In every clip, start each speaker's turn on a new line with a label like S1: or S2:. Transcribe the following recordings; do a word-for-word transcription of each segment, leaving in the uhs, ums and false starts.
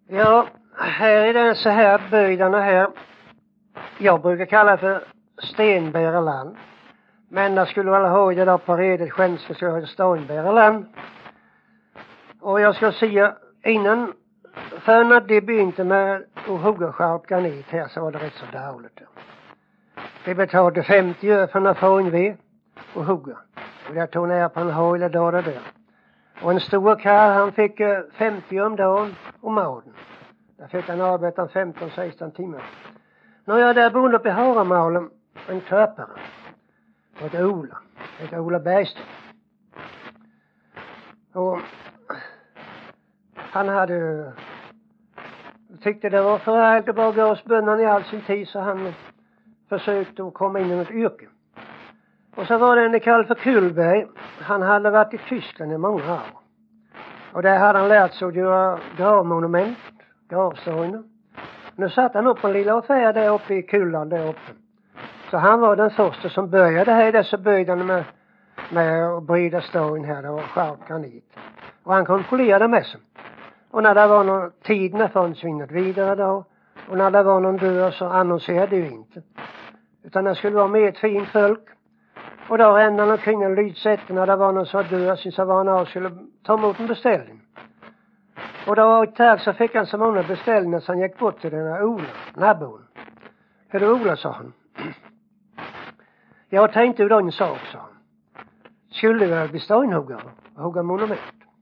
S1: Ja, här är den så här byarna här. Jag brukar kalla för Stenbäraland. Men jag skulle väl ha det där på redet svenska så jag Stenbäraland. Och jag ska säga innan, för när det begynte med att hugga skarp granit här så var det rätt så dåligt. Vi betalade femtio öre för att få en ved och hugga. Och jag tog ner på en hojla dag och där. Och en stor karl han fick femtio om dagen om maten. Där fick han arbeta femton sexton timmar. När jag där bodde uppe i Haramalen, en köpare. Och ett Ola. Ett Ola Bergström. Och han hade tyckte det var för allt att bara gå hos bönan i all sin tid så han försökte att komma in i något yrke. Och så var det en kall för Kullberg. Han hade varit i Tyskland i många år. Och där hade han lärt sig att göra gravmonument, gravstenar. Nu satt han upp på en lilla affär där uppe i Kulland där uppe. Så han var den första som började här i dessa byarna med, med att bryta sten här då, och skärp granit. Och han kontrollerade med sig. Och när det var någon tid när fanns vi något vidare då. Och när det var någon dörr så annonserade vi inte. Utan det skulle vara med ett fint folk. Och då rände han omkring en lydsätt när det var någon som dörr som så var han av skulle ta emot en beställning. Och då ett tag så fick han så många beställningar så han gick bort till den här Ola, nabon. Hur är Ola, sa han. Jag tänkte ju då en sak, sa han. Skulle väl bli stenhuggare och hugga monument?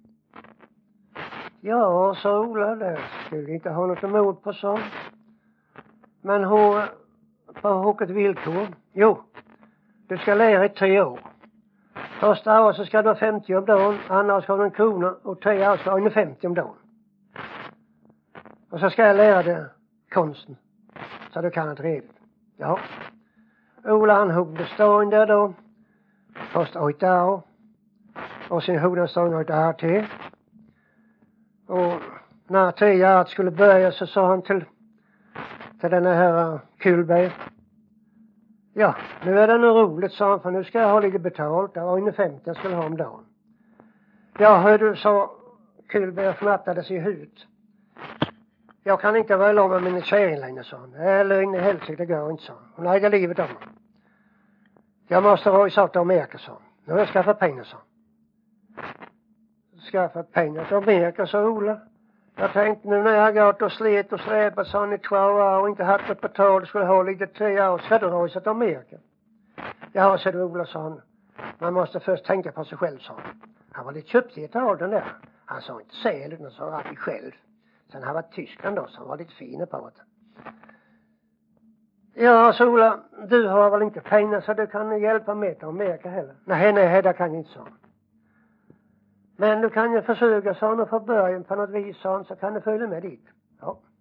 S1: Ja, sa Ola, det skulle inte ha något emot på sånt. Men hon, på vilket villkor? Jo, du ska lära i tre år. Första år så ska du ha femtio om dagen, andra ska du ha en krona och tre år ska du ha femtio om dagen. Och så ska jag lära dig konsten. Så du kan inte redigt. Ja. Ola han huggde sten där då. Först åtta år. Och sen huggde han sten åtta år till. Och när tio år skulle börja så sa han till, till den här Kullberg. Ja, nu är det nog roligt, sa han, för nu ska jag ha lite betalt. Det var ungefär femtio jag skulle ha om dagen. Ja, hör du, sa Kullberg och fnattade sig i huvudet. Jag kan inte vara lång med min kärring längre, sa han. Eller in i helsike, det går inte, sa han. Hon äger livet om mig. Jag måste ha sagt till Amerika, sa han. Nu har jag skaffat pengar, sa han. Skaffat pengar till Amerika, sa Ola. Jag tänkte nu när jag gått och slet och släpat, sa han, i två år och inte haft något betalt, skulle ha lite tre år, så hade du resa till Amerika. Ja, sa du, Ola, sa han. Man måste först tänka på sig själv, sa han. Han var lite köptig av den där. Han sa inte säl, utan sa alltid själv. Sen han var Tyskland då, så han var lite fin på det. Ja, så Ola, du har väl inte pengar så du kan hjälpa mig till Amerika heller. Nej, nej, det kan jag inte, sa han. Men du kan ju försöka, sa han, och få början på något vis, sa han, så kan du följa med dit. Ja.